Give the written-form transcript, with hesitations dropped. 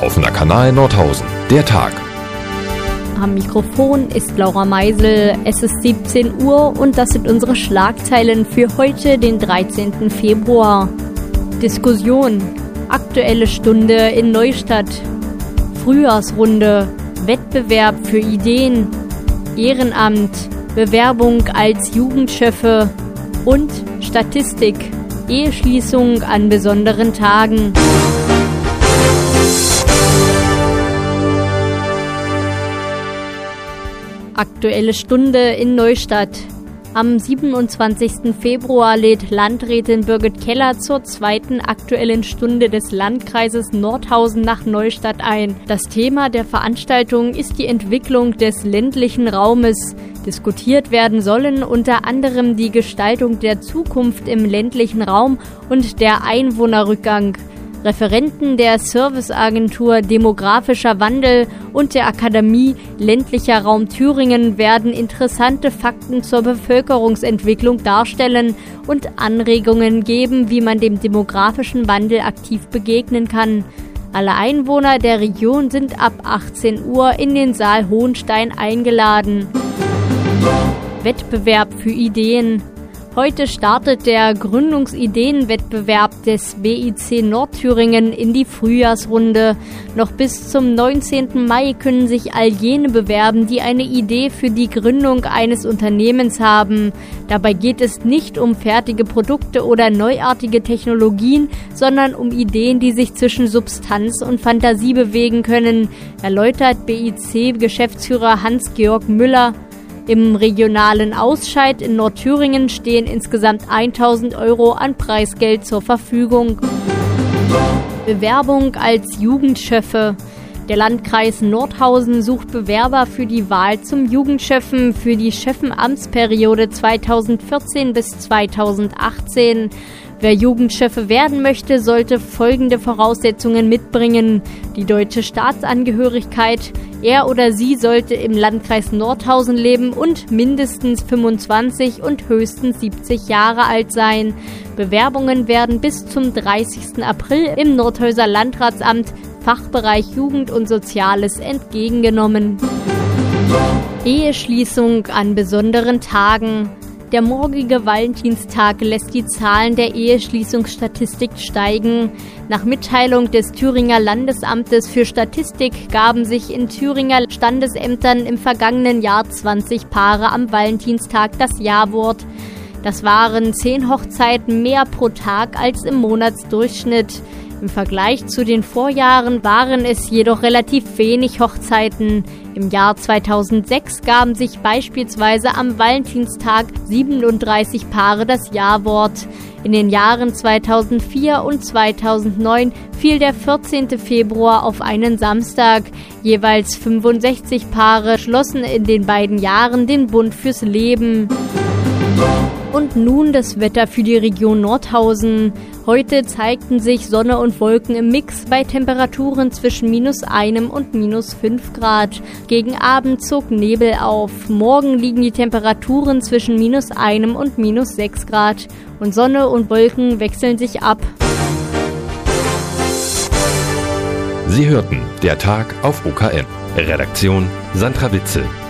Offener Kanal Nordhausen. Der Tag. Am Mikrofon ist Laura Meisel. Es ist 17 Uhr und das sind unsere Schlagzeilen für heute, den 13. Februar. Diskussion. Aktuelle Stunde in Neustadt. Frühjahrsrunde. Wettbewerb für Ideen. Ehrenamt. Bewerbung als Jugendchefe. Und Statistik. Eheschließung an besonderen Tagen. Aktuelle Stunde in Neustadt. Am 27. Februar lädt Landrätin Birgit Keller zur zweiten Aktuellen Stunde des Landkreises Nordhausen nach Neustadt ein. Das Thema der Veranstaltung ist die Entwicklung des ländlichen Raumes. Diskutiert werden sollen unter anderem die Gestaltung der Zukunft im ländlichen Raum und der Einwohnerrückgang. Referenten der Serviceagentur Demografischer Wandel und der Akademie Ländlicher Raum Thüringen werden interessante Fakten zur Bevölkerungsentwicklung darstellen und Anregungen geben, wie man dem demografischen Wandel aktiv begegnen kann. Alle Einwohner der Region sind ab 18 Uhr in den Saal Hohenstein eingeladen. Wettbewerb für Ideen. Heute startet der Gründungsideenwettbewerb des BIC Nordthüringen in die Frühjahrsrunde. Noch bis zum 19. Mai können sich all jene bewerben, die eine Idee für die Gründung eines Unternehmens haben. Dabei geht es nicht um fertige Produkte oder neuartige Technologien, sondern um Ideen, die sich zwischen Substanz und Fantasie bewegen können, erläutert BIC-Geschäftsführer Hans-Georg Müller. Im regionalen Ausscheid in Nordthüringen stehen insgesamt 1.000 Euro an Preisgeld zur Verfügung. Bewerbung als Jugendchefe. Der Landkreis Nordhausen sucht Bewerber für die Wahl zum Jugendchefen für die Chefenamtsperiode 2014 bis 2018. Wer Jugendchefe werden möchte, sollte folgende Voraussetzungen mitbringen: die deutsche Staatsangehörigkeit. Er oder sie sollte im Landkreis Nordhausen leben und mindestens 25 und höchstens 70 Jahre alt sein. Bewerbungen werden bis zum 30. April im Nordhäuser Landratsamt, Fachbereich Jugend und Soziales entgegengenommen. Eheschließung an besonderen Tagen. Der morgige Valentinstag lässt die Zahlen der Eheschließungsstatistik steigen. Nach Mitteilung des Thüringer Landesamtes für Statistik gaben sich in Thüringer Standesämtern im vergangenen Jahr 20 Paare am Valentinstag das Ja-Wort. Das waren 10 Hochzeiten mehr pro Tag als im Monatsdurchschnitt. Im Vergleich zu den Vorjahren waren es jedoch relativ wenig Hochzeiten. Im Jahr 2006 gaben sich beispielsweise am Valentinstag 37 Paare das Ja-Wort. In den Jahren 2004 und 2009 fiel der 14. Februar auf einen Samstag. Jeweils 65 Paare schlossen in den beiden Jahren den Bund fürs Leben. Und nun das Wetter für die Region Nordhausen. Heute zeigten sich Sonne und Wolken im Mix bei Temperaturen zwischen -1 und -5 Grad. Gegen Abend zog Nebel auf. Morgen liegen die Temperaturen zwischen -1 und -6 Grad. Und Sonne und Wolken wechseln sich ab. Sie hörten Der Tag auf OKN. Redaktion Sandra Witzel.